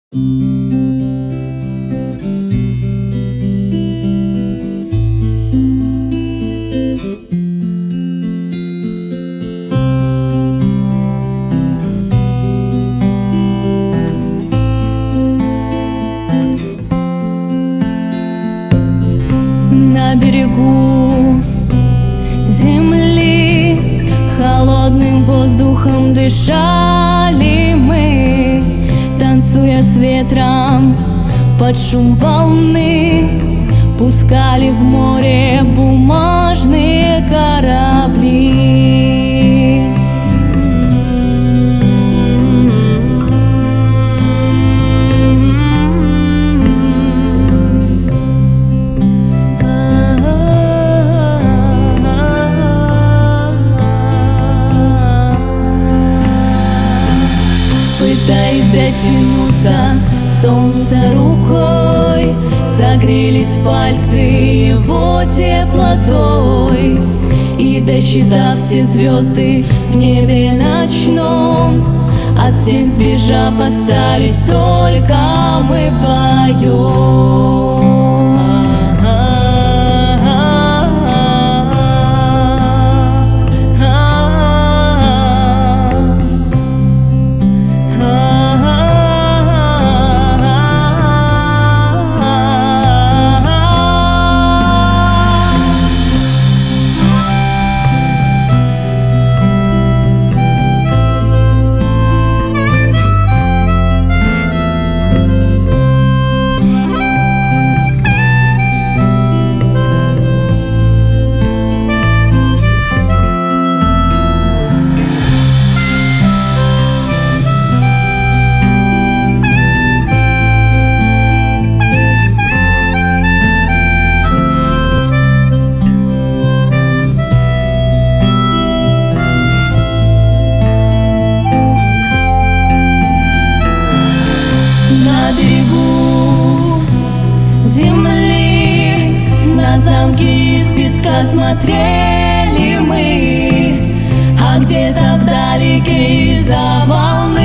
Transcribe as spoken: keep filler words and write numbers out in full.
На берегу земли холодным воздухом дышали мы, танцуя с ветром под шум волны, пускали в море бумажные корабли. Пытаясь дотянуться солнца рукой, согрелись пальцы его теплотой, и, досчитав все звезды в небе ночном, от всех сбежав, остались только мы вдвоем. На берегу земли, на замки из песка смотрели мы, а где-то вдалеке из-за волны